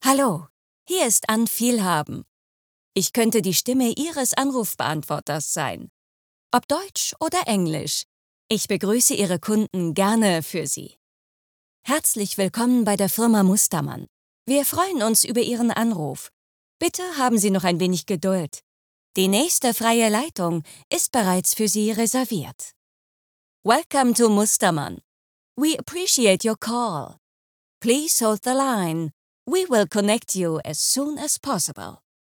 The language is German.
Hallo, hier ist Ann Vielhaben. Ich könnte die Stimme Ihres Anrufbeantworters sein. Ob Deutsch oder Englisch. Ich begrüße Ihre Kunden gerne für Sie. Herzlich willkommen bei der Firma Mustermann. Wir freuen uns über Ihren Anruf. Bitte haben Sie noch ein wenig Geduld. Die nächste freie Leitung ist bereits für Sie reserviert. Welcome to Mustermann. We appreciate your call. Please hold the line. We will connect you as soon as possible.